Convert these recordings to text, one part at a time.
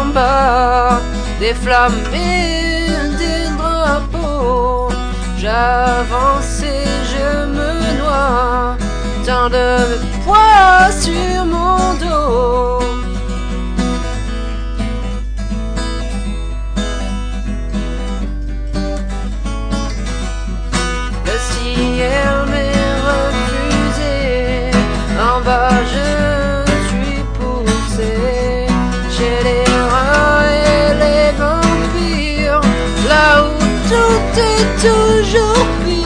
bas, des flammes et des drapeaux. J'avance et je me noie, tant de poids sur mon dos. Le ciel m'est refusé, en bas je suis poussé chez les rats et les vampires, là où tout est toujours pire.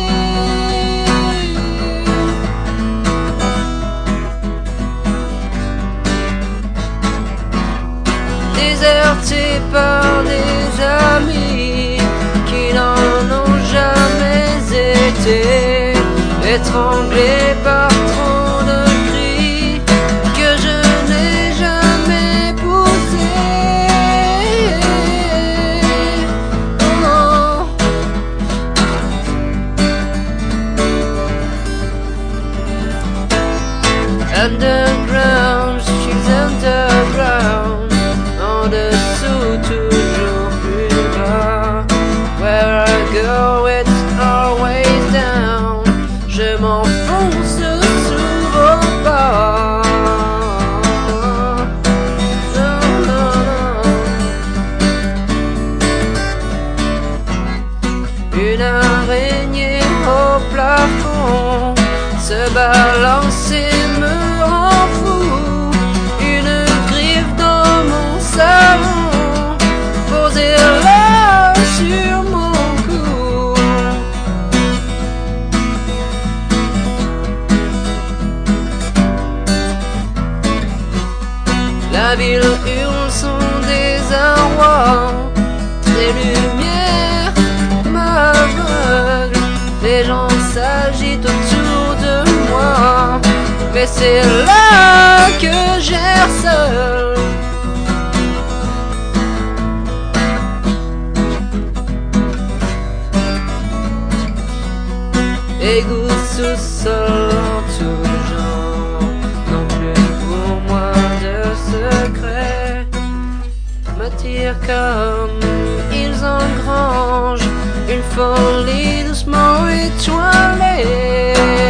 Déserté par des amis qui n'en ont jamais été, étranglé par trop de cris que je n'ai jamais poussés. Oh. Underground, je suis underground, en dessous toujours plus bas. Where I go it's always down, je m'enfonce sous vos pas. Non, non, non. Une araignée au plafond se balance et me rend fou. Une griffe dans mon salon, posée là sur mon cou. La ville hurle son désarroi, ces lumières m'aveuglent. Les gens s'agitent autour de moi, mais c'est là que j'erre seul. Égout, sous-sol, en tout genre, non plus pour moi de secrets, m'attirent comme ils engrangent une folie doucement étoilée.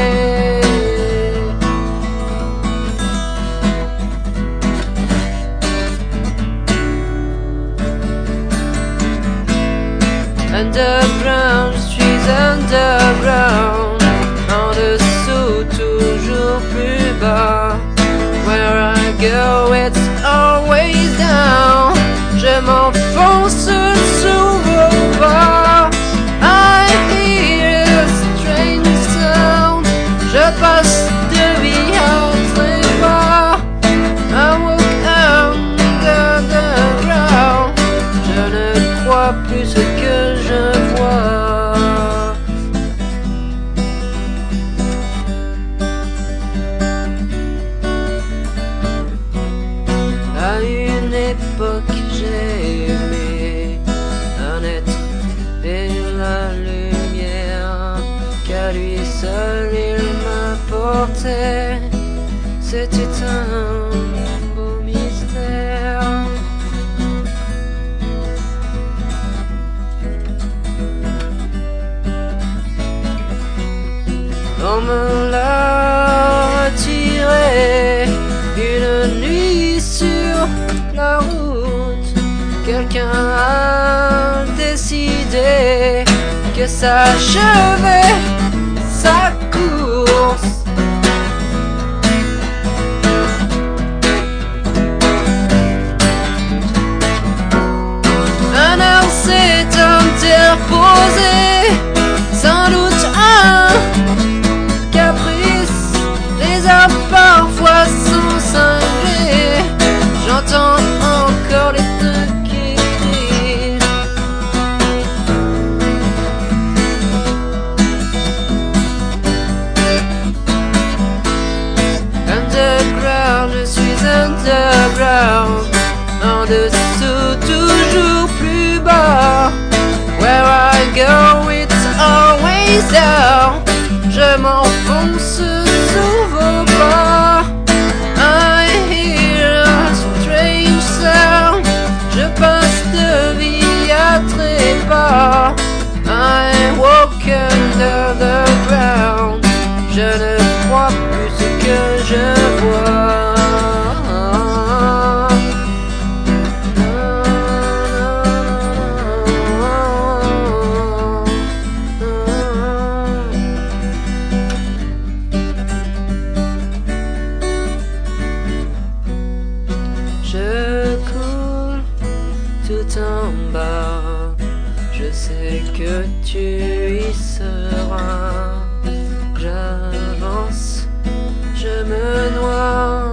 Underground, je suis underground, en dessous toujours plus bas. Where I go it's always down, je m'enfonce sous vos pas. I hear a strange sound, je passe de vie à trépas. I walk underground, je ne crois plus ce que je vois. À une époque j'ai aimé un être et la lumière qu'à lui seul il m'apportait. C'était un beau mystère. On me l'a retiré une nuit sur la route. Quelqu'un a décidé que ça achevait sa course. Un heure s'est interposé, sans doute un caprice. Les arbres parfois sont cinglés, j'entends encore les trucs qui crient. Underground, je suis underground, en dessous toujours plus bas. Where I go it's always down, je m'enfonce sous vos pas. I hear a strange sound, pas. I walk under the ground. Je ne crois plus ce que je vois. Je coule tout en bas, je sais que tu y seras. J'avance, je me noie.